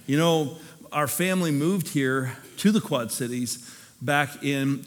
You know, our family moved here to the Quad Cities back in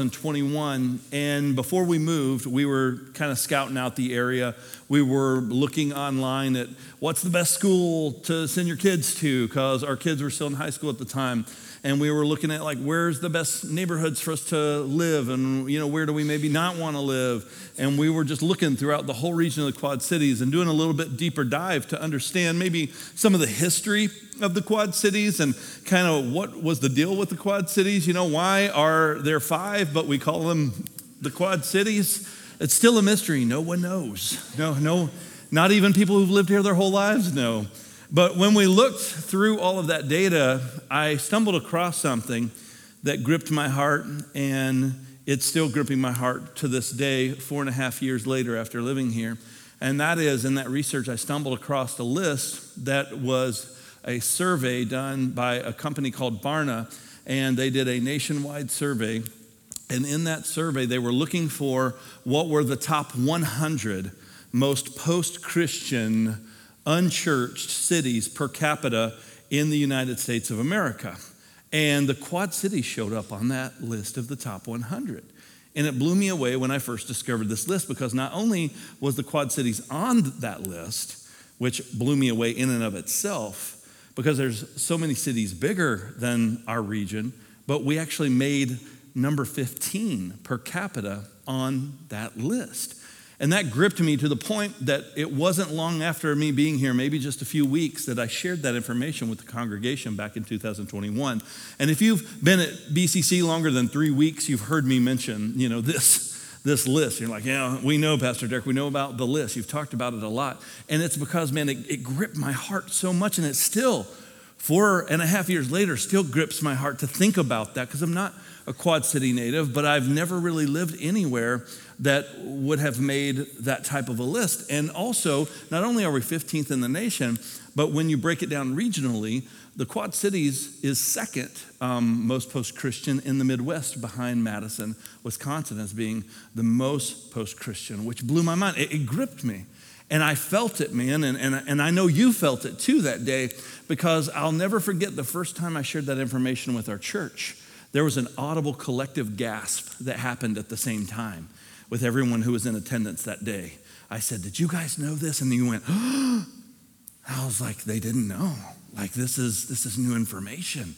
2021, and before we moved, we were kind of scouting out the area. We were looking online at what's the best school to send your kids to, because our kids were still in high school at the time. And we were looking at like, where's the best neighborhoods for us to live, and where do we maybe not want to live? And we were just looking throughout the whole region of the Quad Cities and doing a little bit deeper dive to understand maybe some of the history of the Quad Cities and kind of what was the deal with the Quad Cities. Why are there 5, but we call them the Quad Cities? It's still a mystery. No one knows. No, not even people who've lived here their whole lives know. But when we looked through all of that data, I stumbled across something that gripped my heart, and it's still gripping my heart to this day, 4.5 years later after living here. And that is, in that research, I stumbled across a list that was a survey done by a company called Barna, and they did a nationwide survey. And in that survey, they were looking for what were the top 100 most post-Christian unchurched cities per capita in the United States of America. And the Quad Cities showed up on that list of the top 100. And it blew me away when I first discovered this list, because not only was the Quad Cities on that list, which blew me away in and of itself, because there's so many cities bigger than our region, but we actually made number 15 per capita on that list. And that gripped me to the point that it wasn't long after me being here, maybe just a few weeks, that I shared that information with the congregation back in 2021. And if you've been at BCC longer than 3 weeks, you've heard me mention, this list. You're like, yeah, we know, Pastor Derek, we know about the list. You've talked about it a lot. And it's because, man, it gripped my heart so much, and it still, 4.5 years later, still grips my heart to think about that, because I'm not a Quad City native, but I've never really lived anywhere that would have made that type of a list. And also, not only are we 15th in the nation, but when you break it down regionally, the Quad Cities is second most post-Christian in the Midwest, behind Madison, Wisconsin, as being the most post-Christian, which blew my mind. It gripped me. And I felt it, man, and I know you felt it too that day, because I'll never forget the first time I shared that information with our church. There was an audible collective gasp that happened at the same time with everyone who was in attendance that day. I said, did you guys know this? And you went, oh. I was like, they didn't know. Like, this is new information.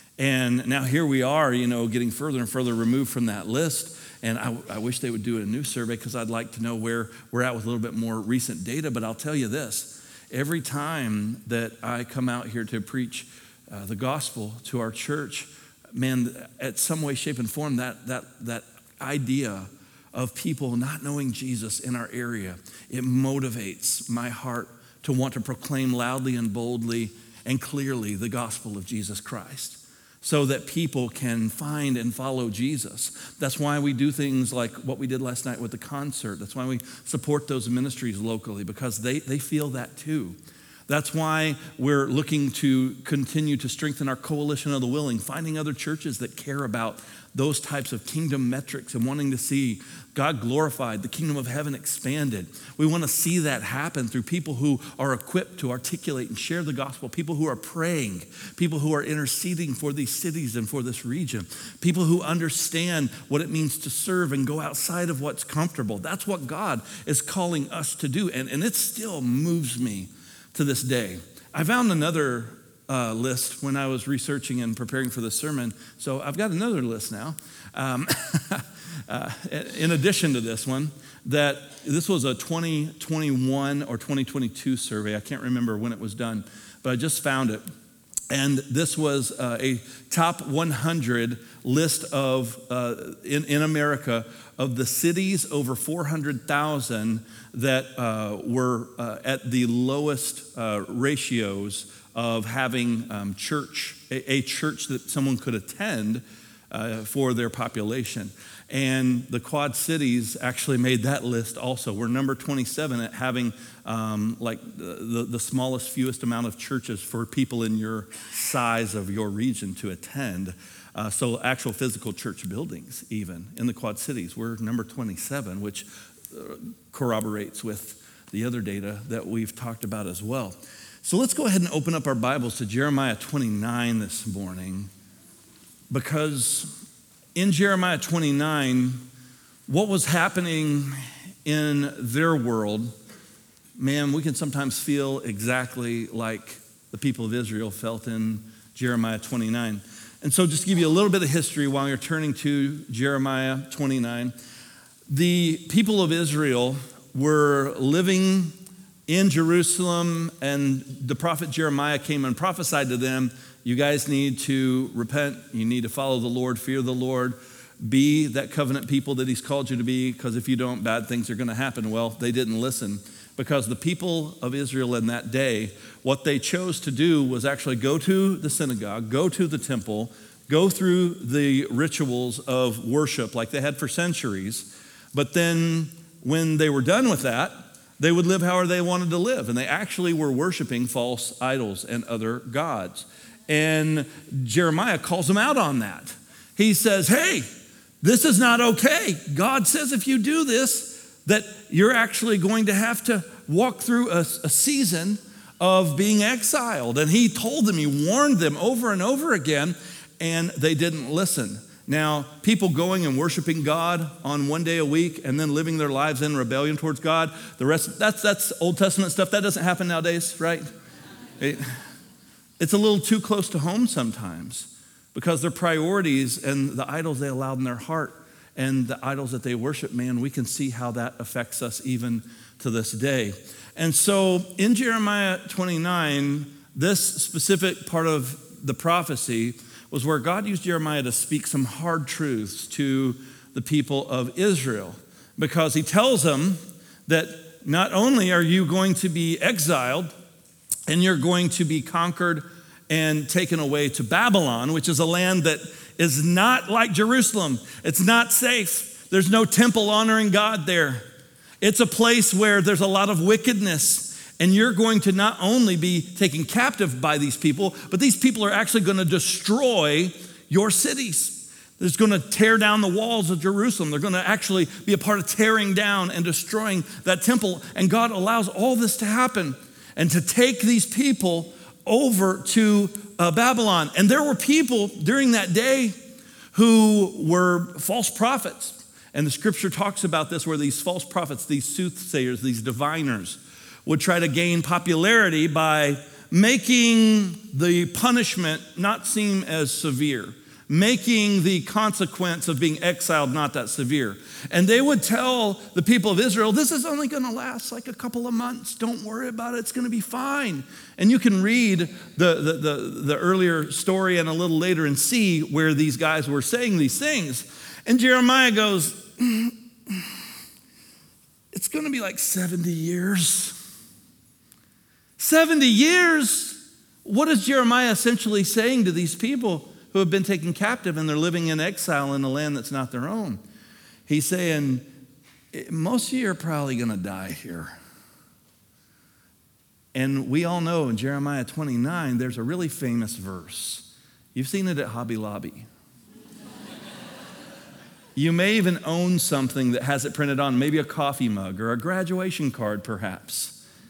And now here we are, getting further and further removed from that list. And I wish they would do a new survey, because I'd like to know where we're at with a little bit more recent data. But I'll tell you this, every time that I come out here to preach the gospel to our church, man, at some way, shape, and form, that idea of people not knowing Jesus in our area, it motivates my heart to want to proclaim loudly and boldly and clearly the gospel of Jesus Christ, so that people can find and follow Jesus. That's why we do things like what we did last night with the concert. That's why we support those ministries locally, because they feel that too. That's why we're looking to continue to strengthen our coalition of the willing, finding other churches that care about those types of kingdom metrics and wanting to see God glorified, the kingdom of heaven expanded. We want to see that happen through people who are equipped to articulate and share the gospel, people who are praying, people who are interceding for these cities and for this region, people who understand what it means to serve and go outside of what's comfortable. That's what God is calling us to do, and it still moves me to this day. I found another list when I was researching and preparing for this sermon, so I've got another list now. In addition to this one, that this was a 2021 or 2022 survey. I can't remember when it was done, but I just found it. And this was a top 100 list of, in America, of the cities over 400,000 that were at the lowest ratios of having a church that someone could attend for their population. And the Quad Cities actually made that list also. We're number 27 at having the smallest, fewest amount of churches for people in your size of your region to attend. So actual physical church buildings, even in the Quad Cities, we're number 27, which corroborates with the other data that we've talked about as well. So let's go ahead and open up our Bibles to Jeremiah 29 this morning, because in Jeremiah 29, what was happening in their world, man, we can sometimes feel exactly like the people of Israel felt in Jeremiah 29. And so just to give you a little bit of history while you're turning to Jeremiah 29, the people of Israel were living in Jerusalem, and the prophet Jeremiah came and prophesied to them, you guys need to repent, you need to follow the Lord, fear the Lord, be that covenant people that he's called you to be, because if you don't, bad things are going to happen. Well, they didn't listen, because the people of Israel in that day, what they chose to do was actually go to the synagogue, go to the temple, go through the rituals of worship like they had for centuries, but then when they were done with that, they would live however they wanted to live, and they actually were worshiping false idols and other gods. And Jeremiah calls them out on that. He says, hey, this is not okay. God says if you do this, that you're actually going to have to walk through a season of being exiled. And he told them, he warned them over and over again, and they didn't listen. Now, people going and worshiping God on one day a week and then living their lives in rebellion towards God, the rest, that's Old Testament stuff. That doesn't happen nowadays, right? It's a little too close to home sometimes, because their priorities and the idols they allowed in their heart and the idols that they worship, man, we can see how that affects us even to this day. And so in Jeremiah 29, this specific part of the prophecy was where God used Jeremiah to speak some hard truths to the people of Israel, because he tells them that not only are you going to be exiled and you're going to be conquered and taken away to Babylon, which is a land that is not like Jerusalem. It's not safe. There's no temple honoring God there. It's a place where there's a lot of wickedness. And you're going to not only be taken captive by these people, but these people are actually going to destroy your cities. They're going to tear down the walls of Jerusalem. They're going to actually be a part of tearing down and destroying that temple. And God allows all this to happen and to take these people over to Babylon. And there were people during that day who were false prophets. And the scripture talks about this, where these false prophets, these soothsayers, these diviners, would try to gain popularity by making the punishment not seem as severe, making the consequence of being exiled not that severe. And they would tell the people of Israel, this is only going to last like a couple of months. Don't worry about it. It's going to be fine. And you can read the earlier story and a little later and see where these guys were saying these things. And Jeremiah goes, it's going to be like 70 years. 70 years? What is Jeremiah essentially saying to these people who have been taken captive and they're living in exile in a land that's not their own? He's saying, most of you are probably going to die here. And we all know in Jeremiah 29, there's a really famous verse. You've seen it at Hobby Lobby. You may even own something that has it printed on, maybe a coffee mug or a graduation card perhaps.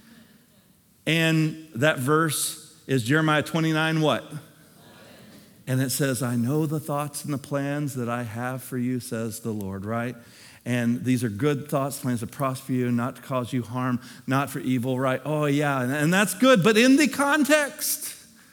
And that verse is Jeremiah 29 what? And it says, I know the thoughts and the plans that I have for you, says the Lord, right? And these are good thoughts, plans to prosper you, not to cause you harm, not for evil, right? Oh yeah, and that's good. But in the context,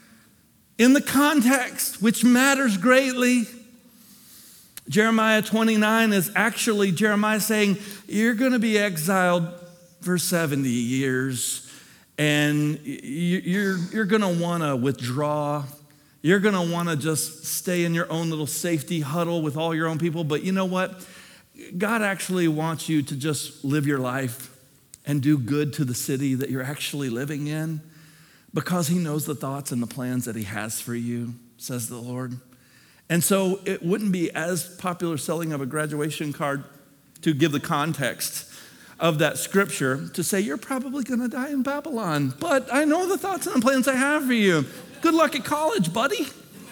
which matters greatly, Jeremiah 29 is actually Jeremiah saying, you're going to be exiled for 70 years. And you're going to want to withdraw. You're going to want to just stay in your own little safety huddle with all your own people. But you know what? God actually wants you to just live your life and do good to the city that you're actually living in, because he knows the thoughts and the plans that he has for you, says the Lord. And so it wouldn't be as popular selling of a graduation card to give the context of that scripture to say, you're probably going to die in Babylon, but I know the thoughts and the plans I have for you. Good luck at college, buddy.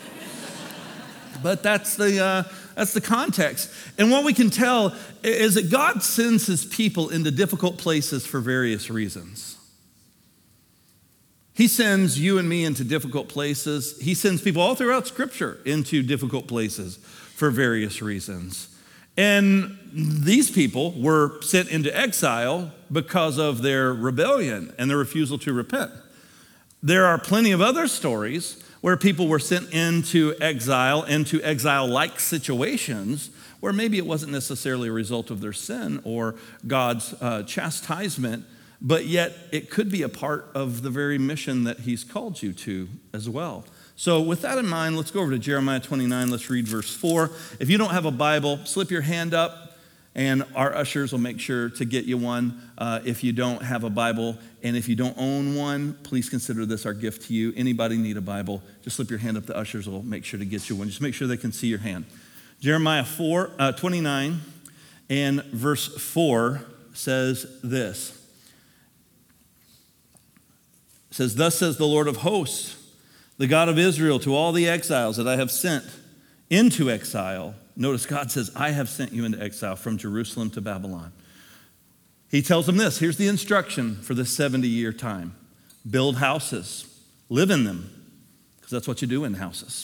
But that's the context. And what we can tell is that God sends his people into difficult places for various reasons. He sends you and me into difficult places. He sends people all throughout Scripture into difficult places for various reasons. And these people were sent into exile because of their rebellion and their refusal to repent. There are plenty of other stories where people were sent into exile-like situations, where maybe it wasn't necessarily a result of their sin or God's chastisement, but yet it could be a part of the very mission that he's called you to as well. So with that in mind, let's go over to Jeremiah 29. Let's read verse 4. If you don't have a Bible, slip your hand up, and our ushers will make sure to get you one. If you don't have a Bible, and if you don't own one, please consider this our gift to you. Anybody need a Bible, just slip your hand up. The ushers will make sure to get you one. Just make sure they can see your hand. Jeremiah 29 and verse 4 says this. It says, "Thus says the Lord of hosts, the God of Israel, to all the exiles that I have sent into exile." Notice God says, I have sent you into exile from Jerusalem to Babylon. He tells them this. Here's the instruction for this 70-year time. Build houses. Live in them, because that's what you do in houses.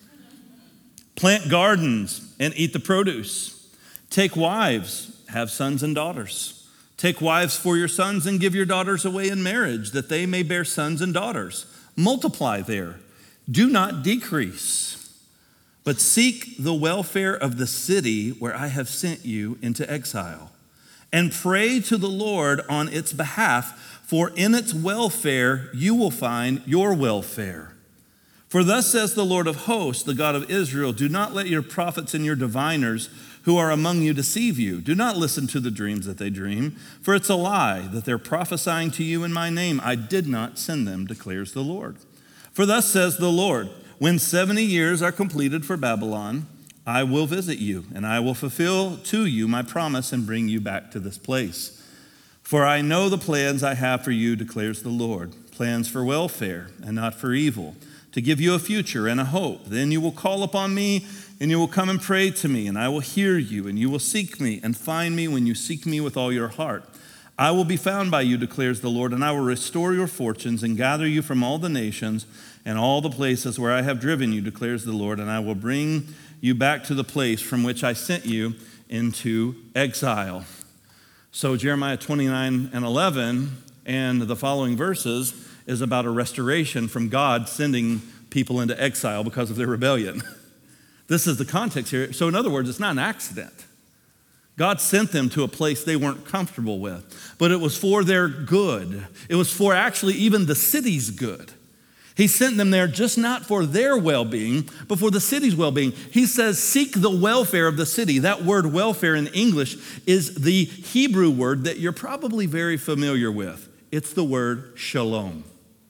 Plant gardens and eat the produce. Take wives, have sons and daughters. Take wives for your sons and give your daughters away in marriage, that they may bear sons and daughters. Multiply there. Do not decrease, but seek the welfare of the city where I have sent you into exile, and pray to the Lord on its behalf, for in its welfare you will find your welfare. For thus says the Lord of hosts, the God of Israel, do not let your prophets and your diviners who are among you deceive you. Do not listen to the dreams that they dream, for it's a lie that they're prophesying to you in my name. I did not send them, declares the Lord. For thus says the Lord, when 70 years are completed for Babylon, I will visit you, and I will fulfill to you my promise and bring you back to this place. For I know the plans I have for you, declares the Lord, plans for welfare and not for evil, to give you a future and a hope. Then you will call upon me, and you will come and pray to me, and I will hear you, and you will seek me and find me when you seek me with all your heart. I will be found by you, declares the Lord, and I will restore your fortunes and gather you from all the nations and all the places where I have driven you, declares the Lord, and I will bring you back to the place from which I sent you into exile. So Jeremiah 29 and 11 and the following verses is about a restoration from God sending people into exile because of their rebellion. This is the context here. So in other words, it's not an accident. God sent them to a place they weren't comfortable with, but it was for their good. It was for actually even the city's good. He sent them there just not for their well-being, but for the city's well-being. He says, seek the welfare of the city. That word welfare in English is the Hebrew word that you're probably very familiar with. It's the word shalom.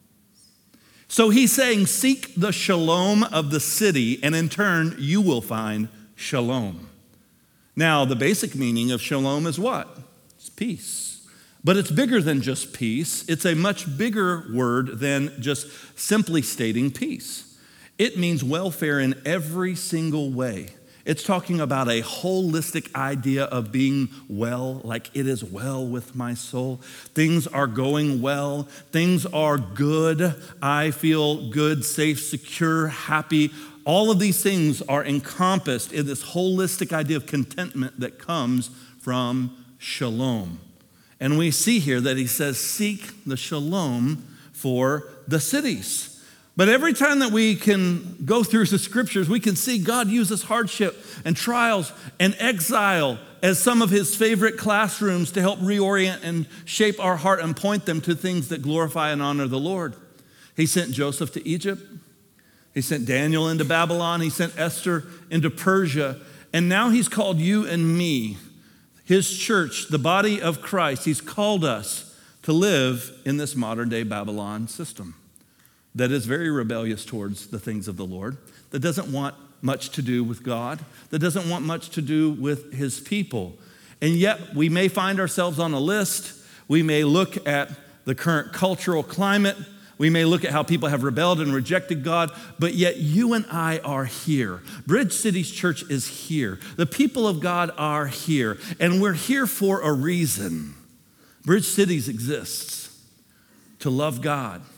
So he's saying, seek the shalom of the city, and in turn, you will find shalom. Now, the basic meaning of shalom is what? It's peace. But it's bigger than just peace. It's a much bigger word than just simply stating peace. It means welfare in every single way. It's talking about a holistic idea of being well, like it is well with my soul. Things are going well. Things are good. I feel good, safe, secure, happy. All of these things are encompassed in this holistic idea of contentment that comes from shalom. And we see here that he says, seek the shalom for the cities. But every time that we can go through the scriptures, we can see God uses hardship and trials and exile as some of his favorite classrooms to help reorient and shape our heart and point them to things that glorify and honor the Lord. He sent Joseph to Egypt. He sent Daniel into Babylon. He sent Esther into Persia. And now he's called you and me, his church, the body of Christ. He's called us to live in this modern day Babylon system that is very rebellious towards the things of the Lord, that doesn't want much to do with God, that doesn't want much to do with his people. And yet we may find ourselves on a list. We may look at the current cultural climate. We may look at how people have rebelled and rejected God, but yet you and I are here. Bridge Cities Church is here. The people of God are here, and we're here for a reason. Bridge Cities exists to love God,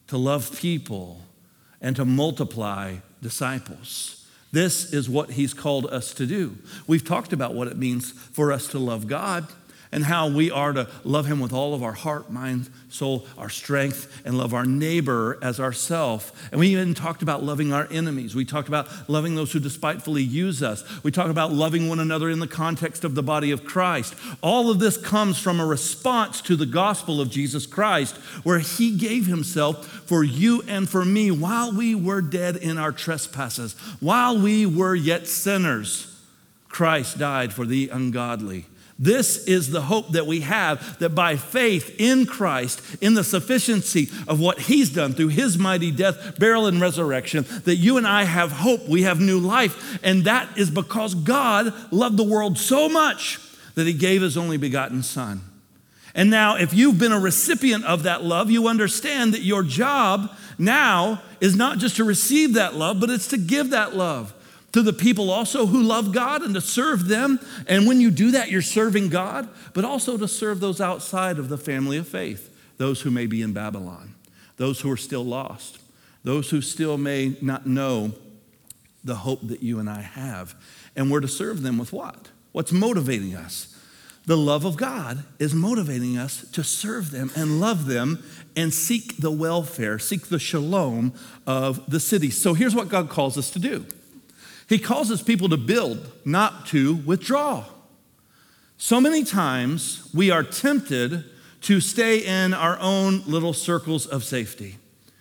to love people, and to multiply disciples. This is what he's called us to do. We've talked about what it means for us to love God and how we are to love him with all of our heart, mind, soul, our strength, and love our neighbor as ourself. And we even talked about loving our enemies. We talked about loving those who despitefully use us. We talked about loving one another in the context of the body of Christ. All of this comes from a response to the gospel of Jesus Christ, where he gave himself for you and for me while we were dead in our trespasses, while we were yet sinners. Christ died for the ungodly. This is the hope that we have, that by faith in Christ, in the sufficiency of what he's done through his mighty death, burial, and resurrection, that you and I have hope, we have new life. And that is because God loved the world so much that he gave his only begotten Son. And now, if you've been a recipient of that love, you understand that your job now is not just to receive that love, but it's to give that love to the people also who love God and to serve them. And when you do that, you're serving God, but also to serve those outside of the family of faith, those who may be in Babylon, those who are still lost, those who still may not know the hope that you and I have. And we're to serve them with what? What's motivating us? The love of God is motivating us to serve them and love them and seek the welfare, seek the shalom of the city. So here's what God calls us to do. He calls us people to build, not to withdraw. So many times we are tempted to stay in our own little circles of safety.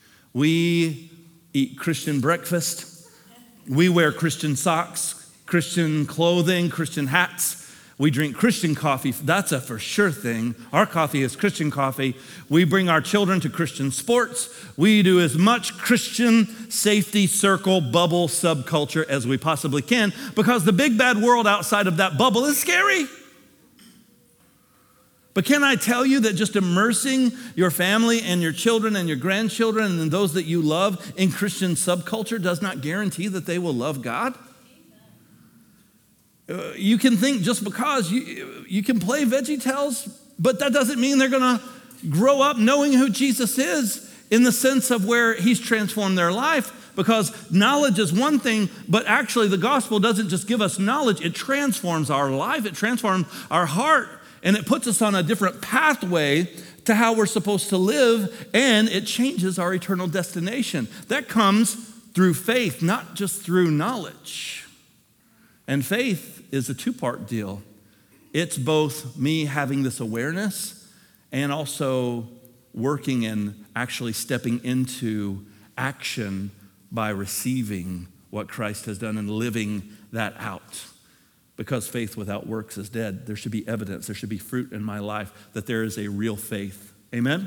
We eat Christian breakfast. We wear Christian socks, Christian clothing, Christian hats. We drink Christian coffee. That's a for sure thing. Our coffee is Christian coffee. We bring our children to Christian sports. We do as much Christian safety circle, bubble, subculture as we possibly can, because the big bad world outside of that bubble is scary. But can I tell you that just immersing your family and your children and your grandchildren and those that you love in Christian subculture does not guarantee that they will love God? You can think just because you can play VeggieTales, but that doesn't mean they're going to grow up knowing who Jesus is in the sense of where he's transformed their life, because knowledge is one thing, but actually the gospel doesn't just give us knowledge, it transforms our life, it transforms our heart, and it puts us on a different pathway to how we're supposed to live, and it changes our eternal destination. That comes through faith, not just through knowledge. And faith is a two-part deal. It's both me having this awareness and also working and actually stepping into action by receiving what Christ has done and living that out. Because faith without works is dead. There should be evidence, there should be fruit in my life that there is a real faith. Amen?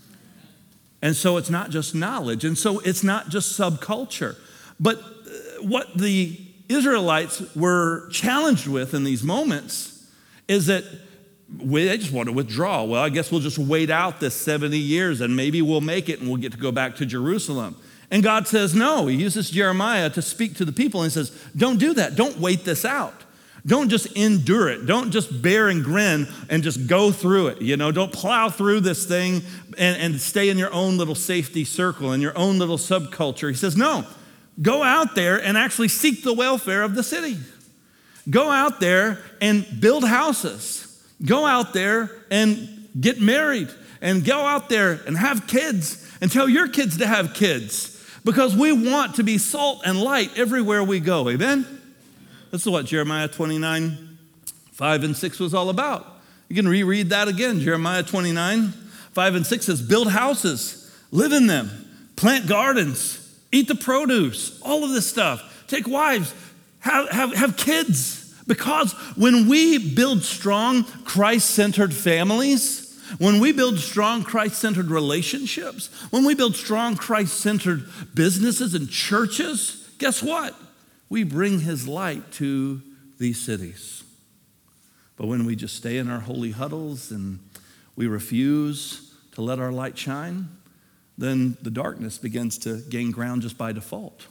And so it's not just knowledge, and so it's not just subculture. But what the Israelites were challenged with in these moments is that they just want to withdraw. Well, I guess we'll just wait out this 70 years and maybe we'll make it and we'll get to go back to Jerusalem. And God says no. He uses Jeremiah to speak to the people and he says, don't do that. Don't wait this out. Don't just endure it. Don't just bear and grin and just go through it. Don't plow through this thing and stay in your own little safety circle, in your own little subculture. He says, no. Go out there and actually seek the welfare of the city. Go out there and build houses. Go out there and get married. And go out there and have kids and tell your kids to have kids. Because we want to be salt and light everywhere we go. Amen? This is what Jeremiah 29, 5 and 6 was all about. You can reread that again. Jeremiah 29, 5 and 6 says, build houses, live in them, plant gardens, eat the produce, all of this stuff. Take wives, have kids. Because when we build strong Christ-centered families, when we build strong Christ-centered relationships, when we build strong Christ-centered businesses and churches, guess what? We bring his light to these cities. But when we just stay in our holy huddles and we refuse to let our light shine, then the darkness begins to gain ground just by default.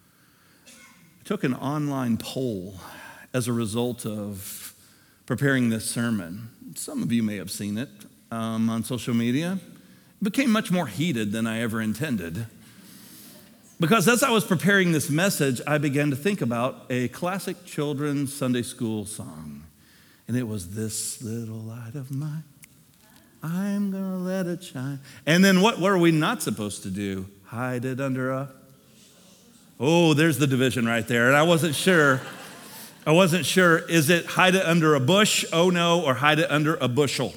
I took an online poll as a result of preparing this sermon. Some of you may have seen it on social media. It became much more heated than I ever intended. Because as I was preparing this message, I began to think about a classic children's Sunday school song. And it was, "This little light of mine, I'm gonna let it shine." And then what are we not supposed to do? Hide it under a... Oh, there's the division right there. And I wasn't sure. Is it hide it under a bush, oh no, or hide it under a bushel?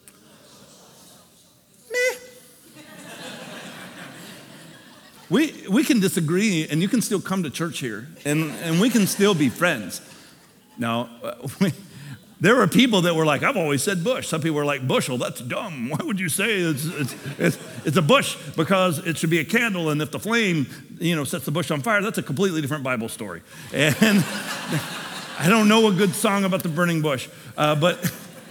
We can disagree, and you can still come to church here, and we can still be friends. Now, there were people that were like, "I've always said bush." Some people were like, "Bushel, that's dumb. Why would you say it's a bush? Because it should be a candle, and if the flame, sets the bush on fire, that's a completely different Bible story." And I don't know a good song about the burning bush, but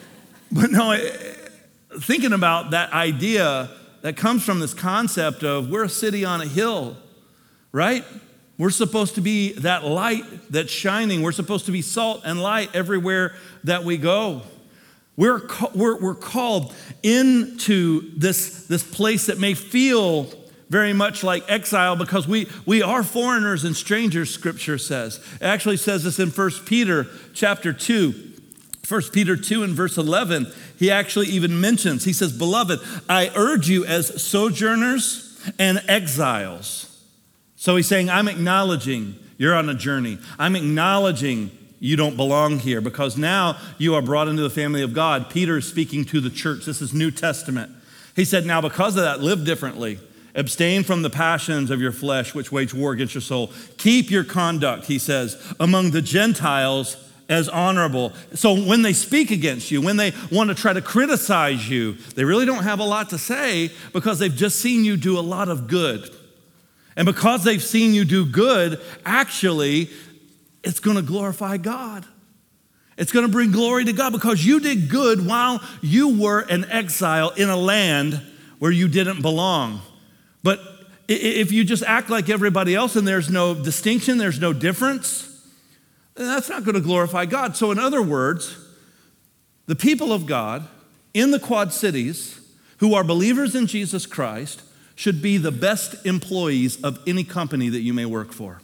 no, thinking about that idea that comes from this concept of we're a city on a hill, right? We're supposed to be that light that's shining. We're supposed to be salt and light everywhere that we go. We're called into this place that may feel very much like exile because we are foreigners and strangers, Scripture says. It actually says this in 1 Peter chapter 2. 1 Peter 2 and verse 11, he actually even mentions, he says, "Beloved, I urge you as sojourners and exiles." So he's saying, I'm acknowledging you're on a journey. I'm acknowledging you don't belong here because now you are brought into the family of God. Peter is speaking to the church. This is New Testament. He said, now because of that, live differently. Abstain from the passions of your flesh, which wage war against your soul. Keep your conduct, he says, among the Gentiles as honorable. So when they speak against you, when they want to try to criticize you, they really don't have a lot to say because they've just seen you do a lot of good. And because they've seen you do good, actually, it's going to glorify God. It's going to bring glory to God because you did good while you were an exile in a land where you didn't belong. But if you just act like everybody else and there's no distinction, there's no difference, that's not going to glorify God. So in other words, the people of God in the Quad Cities who are believers in Jesus Christ should be the best employees of any company that you may work for.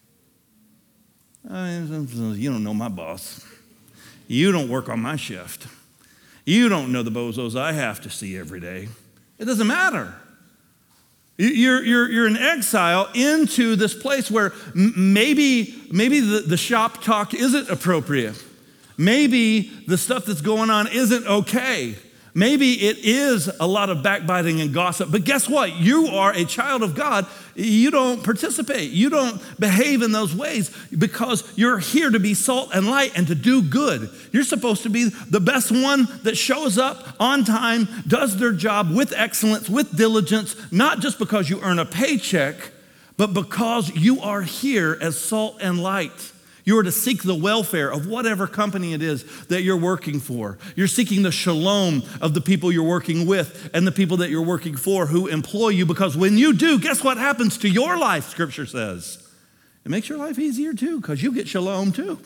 You don't know my boss. You don't work on my shift. You don't know the bozos I have to see every day. It doesn't matter. You're in exile into this place where maybe the shop talk isn't appropriate. Maybe the stuff that's going on isn't okay. Maybe it is a lot of backbiting and gossip. But guess what? You are a child of God. You don't participate. You don't behave in those ways because you're here to be salt and light and to do good. You're supposed to be the best one that shows up on time, does their job with excellence, with diligence, not just because you earn a paycheck, but because you are here as salt and light. You are to seek the welfare of whatever company it is that you're working for. You're seeking the shalom of the people you're working with and the people that you're working for who employ you, because when you do, guess what happens to your life, Scripture says? It makes your life easier too, because you get shalom too.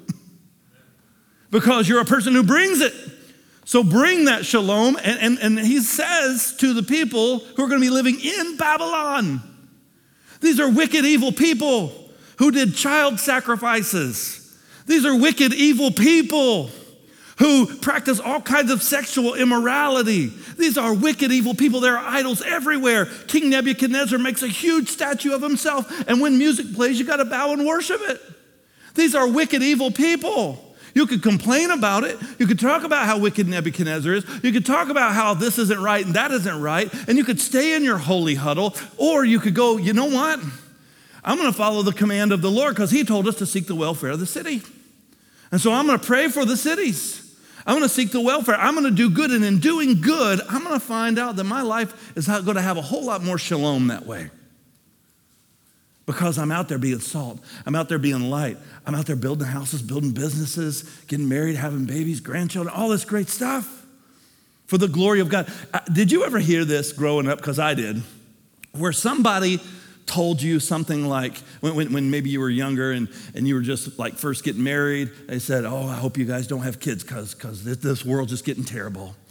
Because you're a person who brings it. So bring that shalom, and he says to the people who are going to be living in Babylon, these are wicked, evil people who did child sacrifices. These are wicked, evil people who practice all kinds of sexual immorality. These are wicked, evil people. There are idols everywhere. King Nebuchadnezzar makes a huge statue of himself, and when music plays, you got to bow and worship it. These are wicked, evil people. You could complain about it. You could talk about how wicked Nebuchadnezzar is. You could talk about how this isn't right and that isn't right, and you could stay in your holy huddle, or you could go, you know what? I'm going to follow the command of the Lord because he told us to seek the welfare of the city. And so I'm going to pray for the cities. I'm going to seek the welfare. I'm going to do good. And in doing good, I'm going to find out that my life is going to have a whole lot more shalom that way. Because I'm out there being salt. I'm out there being light. I'm out there building houses, building businesses, getting married, having babies, grandchildren, all this great stuff for the glory of God. Did you ever hear this growing up? Because I did. Where somebody told you something like, when maybe you were younger and you were just like first getting married, they said, oh, I hope you guys don't have kids because this world's just getting terrible.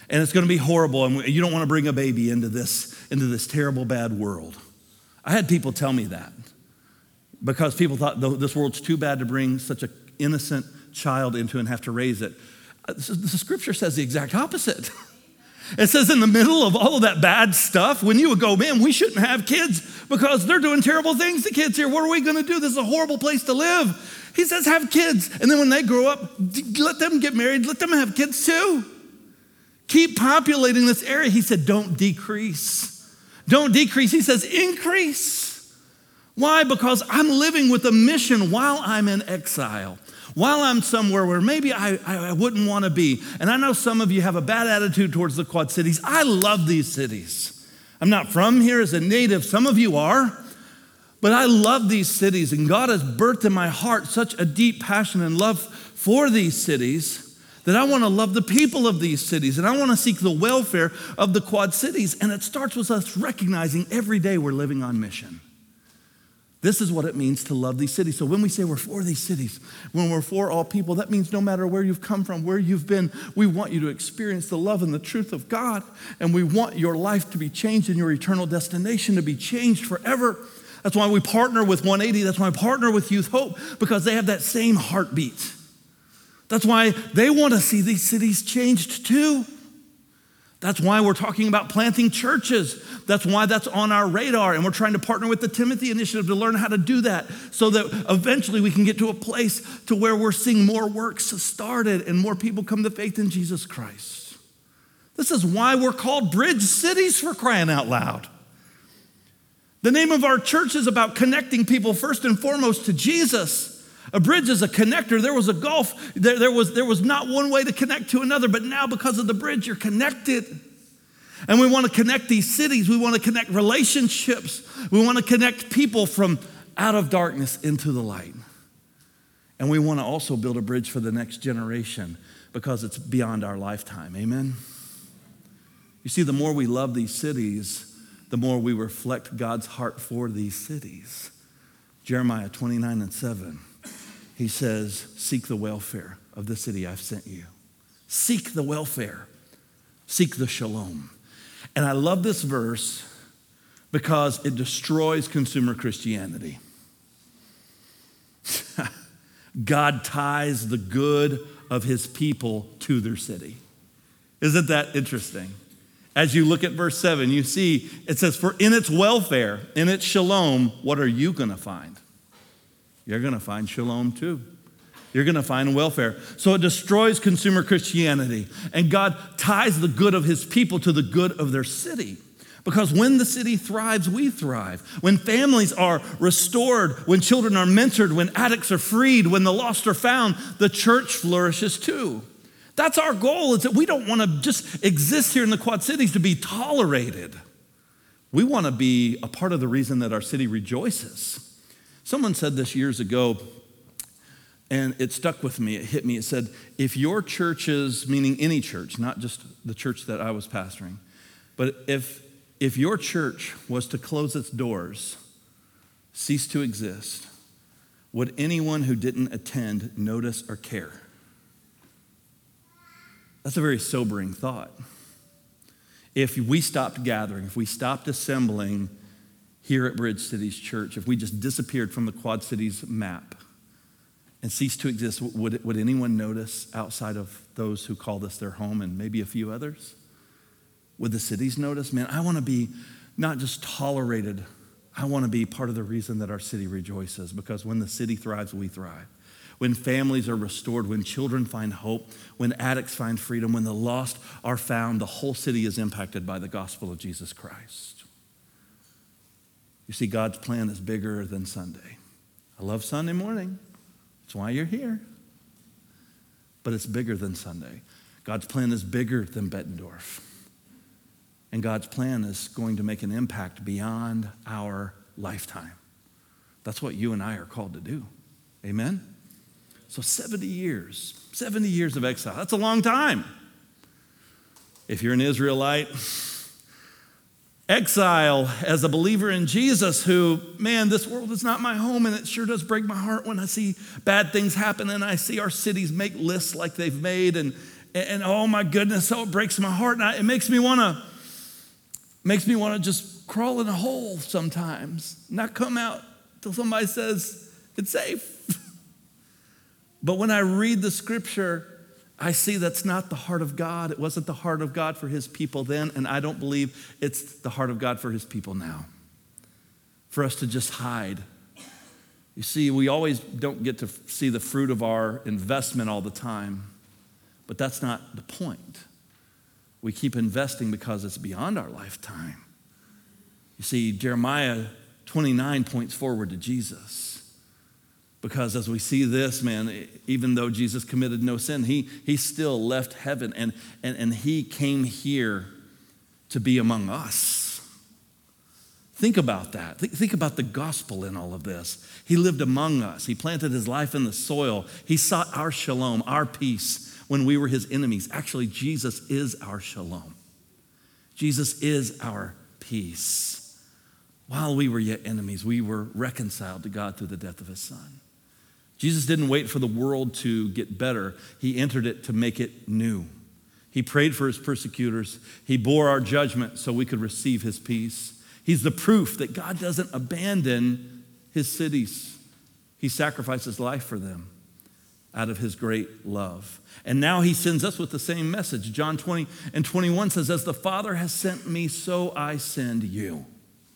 And it's going to be horrible, and you don't want to bring a baby into this terrible, bad world. I had people tell me that because people thought this world's too bad to bring such an innocent child into and have to raise it. The scripture says the exact opposite. It says in the middle of all of that bad stuff, when you would go, man, we shouldn't have kids because they're doing terrible things to kids here. What are we going to do? This is a horrible place to live. He says have kids, and then when they grow up, let them get married, let them have kids too. Keep populating this area. He said, don't decrease. Don't decrease. He says, increase. Why? Because I'm living with a mission while I'm in exile, while I'm somewhere where maybe I wouldn't want to be. And I know some of you have a bad attitude towards the Quad Cities. I love these cities. I'm not from here as a native. Some of you are. But I love these cities. And God has birthed in my heart such a deep passion and love for these cities that I want to love the people of these cities, and I want to seek the welfare of the Quad Cities. And it starts with us recognizing every day we're living on mission. This is what it means to love these cities. So when we say we're for these cities, when we're for all people, that means no matter where you've come from, where you've been, we want you to experience the love and the truth of God, and we want your life to be changed and your eternal destination to be changed forever. That's why we partner with 180. That's why I partner with Youth Hope, because they have that same heartbeat. That's why they want to see these cities changed too. That's why we're talking about planting churches. That's why that's on our radar. And we're trying to partner with the Timothy Initiative to learn how to do that so that eventually we can get to a place to where we're seeing more works started and more people come to faith in Jesus Christ. This is why we're called Bridge Cities, for crying out loud. The name of our church is about connecting people first and foremost to Jesus. A bridge is a connector. There was a gulf. There was not one way to connect to another, but now because of the bridge, you're connected. And we want to connect these cities. We want to connect relationships. We want to connect people from out of darkness into the light. And we want to also build a bridge for the next generation because it's beyond our lifetime. Amen? You see, the more we love these cities, the more we reflect God's heart for these cities. Jeremiah 29:7. He says, seek the welfare of the city I've sent you. Seek the welfare. Seek the shalom. And I love this verse because it destroys consumer Christianity. God ties the good of his people to their city. Isn't that interesting? As you look at verse 7, you see it says, for in its welfare, in its shalom, what are you going to find? You're going to find shalom too. You're going to find welfare. So it destroys consumer Christianity. And God ties the good of his people to the good of their city. Because when the city thrives, we thrive. When families are restored, when children are mentored, when addicts are freed, when the lost are found, the church flourishes too. That's our goal, is that we don't want to just exist here in the Quad Cities to be tolerated. We want to be a part of the reason that our city rejoices. Someone said this years ago, and it stuck with me, it hit me. It said, if your churches, meaning any church, not just the church that I was pastoring, but if your church was to close its doors, cease to exist, would anyone who didn't attend notice or care? That's a very sobering thought. If we stopped gathering, if we stopped assembling here at Bridge Cities Church, if we just disappeared from the Quad Cities map and ceased to exist, would anyone notice outside of those who call this their home and maybe a few others? Would the cities notice? Man, I want to be not just tolerated. I want to be part of the reason that our city rejoices, because when the city thrives, we thrive. When families are restored, when children find hope, when addicts find freedom, when the lost are found, the whole city is impacted by the gospel of Jesus Christ. You see, God's plan is bigger than Sunday. I love Sunday morning. That's why you're here. But it's bigger than Sunday. God's plan is bigger than Bettendorf. And God's plan is going to make an impact beyond our lifetime. That's what you and I are called to do. Amen? So 70 years of exile. That's a long time. If you're an Israelite, exile as a believer in Jesus who, man, this world is not my home, and it sure does break my heart when I see bad things happen and I see our cities make lists like they've made, and And oh my goodness, it breaks my heart. And it makes me want to just crawl in a hole sometimes, not come out till somebody says it's safe. But when I read the scripture, I see that's not the heart of God. It wasn't the heart of God for his people then, and I don't believe it's the heart of God for his people now. For us to just hide. You see, we always don't get to see the fruit of our investment all the time, but that's not the point. We keep investing because it's beyond our lifetime. You see, Jeremiah 29 points forward to Jesus. Because as we see this, man, even though Jesus committed no sin, he still left heaven and he came here to be among us. Think about that. Think about the gospel in all of this. He lived among us. He planted his life in the soil. He sought our shalom, our peace, when we were his enemies. Actually, Jesus is our shalom. Jesus is our peace. While we were yet enemies, we were reconciled to God through the death of his son. Jesus didn't wait for the world to get better. He entered it to make it new. He prayed for his persecutors. He bore our judgment so we could receive his peace. He's the proof that God doesn't abandon his cities. He sacrificed his life for them out of his great love. And now he sends us with the same message. John 20 and 21 says, as the Father has sent me, so I send you.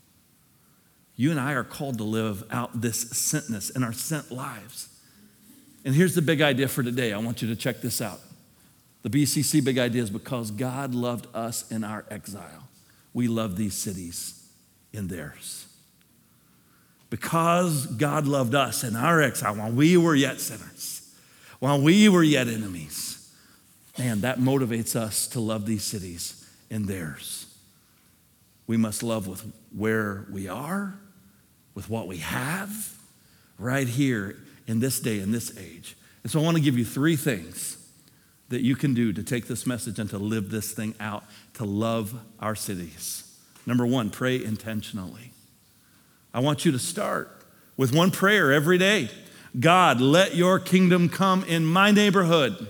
You and I are called to live out this sentness in our sent lives. And here's the big idea for today. I want you to check this out. The BCC big idea is because God loved us in our exile, we love these cities in theirs. Because God loved us in our exile while we were yet sinners, while we were yet enemies, man, that motivates us to love these cities in theirs. We must love with where we are, with what we have, right here in this day, in this age. And so I want to give you 3 things that you can do to take this message and to live this thing out, to love our cities. Number 1, pray intentionally. I want you to start with one prayer every day. God, let your kingdom come in my neighborhood,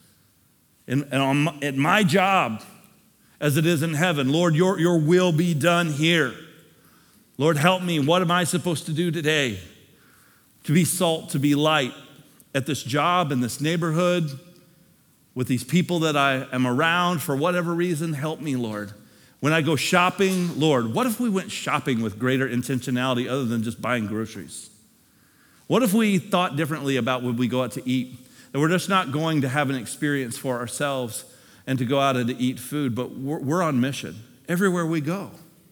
at my job, as it is in heaven. Lord, your will be done here. Lord, help me. What am I supposed to do today? To be salt, to be light at this job, in this neighborhood, with these people that I am around for whatever reason. Help me, Lord. When I go shopping, Lord, what if we went shopping with greater intentionality other than just buying groceries? What if we thought differently about when we go out to eat? That we're just not going to have an experience for ourselves and to go out and to eat food, but we're on mission everywhere we go.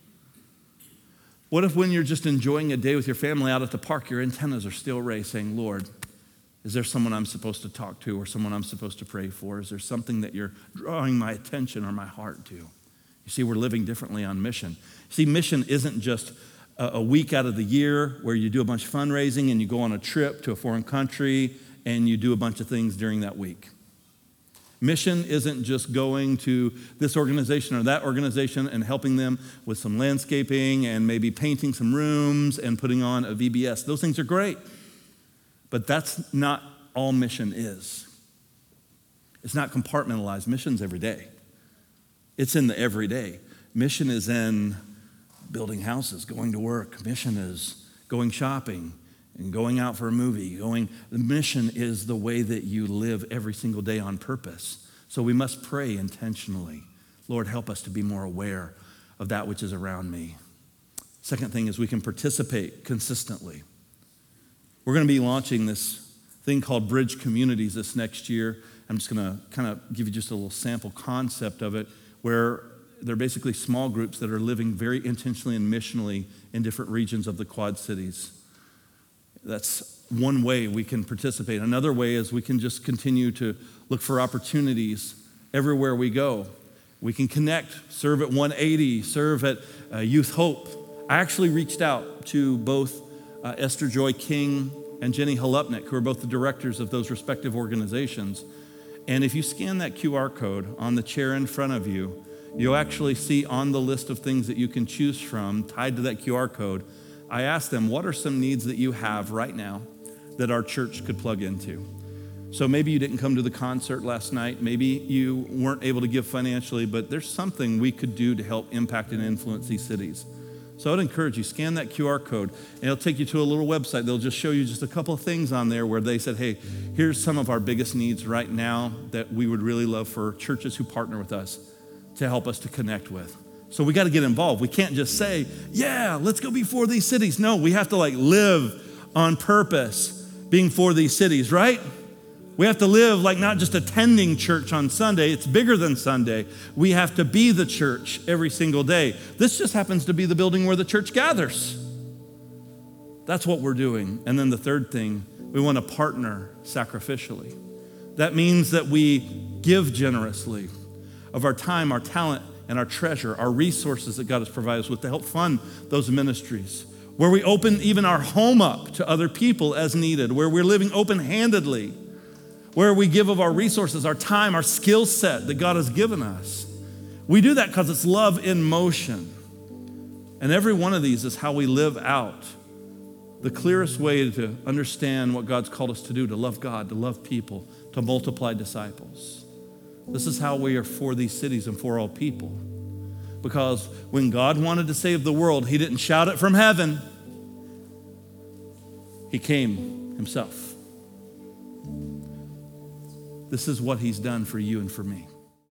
What if when you're just enjoying a day with your family out at the park, your antennas are still raised saying, Lord, is there someone I'm supposed to talk to or someone I'm supposed to pray for? Is there something that you're drawing my attention or my heart to? You see, we're living differently on mission. See, mission isn't just a week out of the year where you do a bunch of fundraising and you go on a trip to a foreign country and you do a bunch of things during that week. Mission isn't just going to this organization or that organization and helping them with some landscaping and maybe painting some rooms and putting on a VBS. Those things are great, but that's not all mission is. It's not compartmentalized. Mission's every day. It's in the everyday. Mission is in building houses, going to work. Mission is going shopping and going out for a movie. The mission is the way that you live every single day on purpose. So we must pray intentionally. Lord, help us to be more aware of that which is around me. Second thing is we can participate consistently. We're going to be launching this thing called Bridge Communities this next year. I'm just going to kind of give you just a little sample concept of it, where they're basically small groups that are living very intentionally and missionally in different regions of the Quad Cities. That's one way we can participate. Another way is we can just continue to look for opportunities everywhere we go. We can connect, serve at 180, serve at Youth Hope. I actually reached out to both Esther Joy King and Jenny Halupnik, who are both the directors of those respective organizations. And if you scan that QR code on the chair in front of you, you'll actually see on the list of things that you can choose from tied to that QR code. I asked them, what are some needs that you have right now that our church could plug into? So maybe you didn't come to the concert last night. Maybe you weren't able to give financially, but there's something we could do to help impact and influence these cities. So I'd encourage you, scan that QR code, and it'll take you to a little website. They'll just show you just a couple of things on there where they said, hey, here's some of our biggest needs right now that we would really love for churches who partner with us to help us to connect with. So we got to get involved. We can't just say, yeah, let's go be for these cities. No, we have to live on purpose being for these cities, right? We have to live like not just attending church on Sunday. It's bigger than Sunday. We have to be the church every single day. This just happens to be the building where the church gathers. That's what we're doing. And then the third thing, we want to partner sacrificially. That means that we give generously of our time, our talent, and our treasure, our resources that God has provided us with to help fund those ministries, where we open even our home up to other people as needed, where we're living open-handedly, where we give of our resources, our time, our skill set that God has given us. We do that because it's love in motion. And every one of these is how we live out the clearest way to understand what God's called us to do, to love God, to love people, to multiply disciples. This is how we are for these cities and for all people. Because when God wanted to save the world, he didn't shout it from heaven. He came himself. This is what he's done for you and for me.